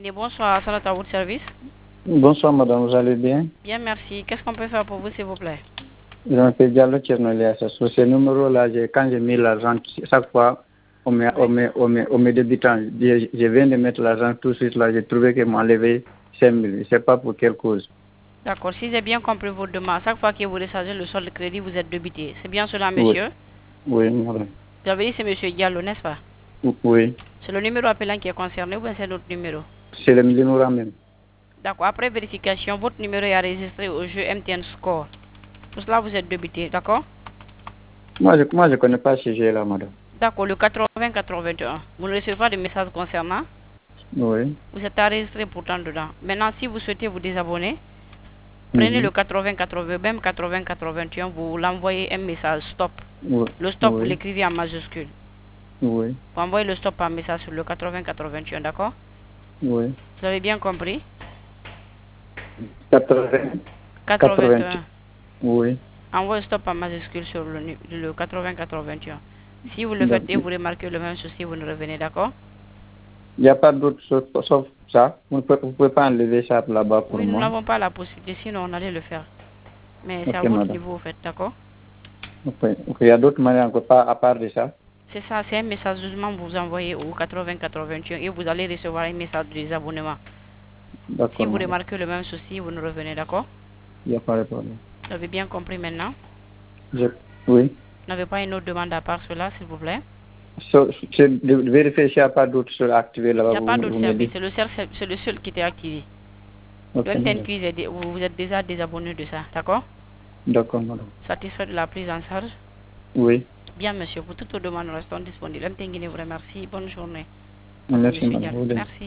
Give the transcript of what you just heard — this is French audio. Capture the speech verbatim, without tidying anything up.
Bonsoir, salut à votre service. Bonsoir madame, vous allez bien? Bien, merci. Qu'est-ce qu'on peut faire pour vous, s'il vous plaît? Je m'appelle Diallo Tchernolia. Sur ce numéro-là, quand j'ai mis l'argent, chaque fois, on met, on met, on met, on met débutant. Je, je viens de mettre l'argent tout de suite là, j'ai trouvé qu'ils m'ont enlevé cinq mille. Je ne sais pas pour quelle cause. D'accord, si j'ai bien compris votre demande, chaque fois que vous rechargez le solde de crédit, vous êtes débité. C'est bien cela, monsieur? Oui, oui madame. Vous avez dit c'est monsieur Diallo, n'est-ce pas? Oui. C'est le numéro appelant qui est concerné ou bien c'est l'autre numéro? C'est le numéro même. D'accord, après vérification, votre numéro est enregistré au jeu M T N Score. Pour cela, vous êtes débité, d'accord? Moi, je ne moi, je connais pas ce jeu-là, madame. D'accord, le quatre-vingts quatre-vingt-un. Vous ne recevez pas de message concernant? Oui. Vous êtes enregistré pourtant dedans. Maintenant, si vous souhaitez vous désabonner, prenez Mhm. le quatre-vingts quatre-vingts, même quatre-vingts quatre-vingt-un, vous l'envoyez un message stop. Oui. Le stop, vous Oui. l'écrivez en majuscule. Oui. Vous envoyez le stop par message sur le quatre-vingts quatre-vingt-un, d'accord? Oui. Vous avez bien compris? quatre-vingts. quatre-vingts. quatre-vingt-un. Oui. Envoyez stop en majuscule sur le, nu- le quatre-vingts quatre-vingt-un. Si vous le faites et D'accord. vous remarquez le même souci, vous nous revenez, d'accord? Il n'y a pas d'autre chose sauf ça. Vous ne pouvez, vous pouvez pas enlever ça là-bas pour Oui, nous moi. n'avons pas la possibilité, sinon on allait le faire. Mais c'est à Ok, votre madame. niveau, vous faites, d'accord? Ok. Ok. Il y a d'autres manières encore pas à part de ça. C'est ça, c'est un message justement vous envoyez au quatre-vingts quatre-vingt-un et vous allez recevoir un message de désabonnement. Si D'accord, vous madame. remarquez le même souci, vous nous revenez, d'accord? Il n'y a pas de problème. Vous avez bien compris maintenant? Je... Oui. Vous n'avez pas une autre demande à part cela, s'il vous plaît? So, c'est de vérifier s'il n'y a pas d'autres choses activées Il là-bas, n'y a vous, pas d'autre vous me service, dites. c'est le, seul- c'est le seul qui était activé. Ok, Le M T N madame. Quiz, est dé- vous, vous êtes déjà désabonné de ça, d'accord? D'accord, madame. Satisfait de la prise en charge? Oui. Bien, monsieur, pour toutes vos demandes, nous restons disponibles. M T N Guinée vous remercie. Bonne journée. Merci, Monsieur madame. Diallo. Vous Merci.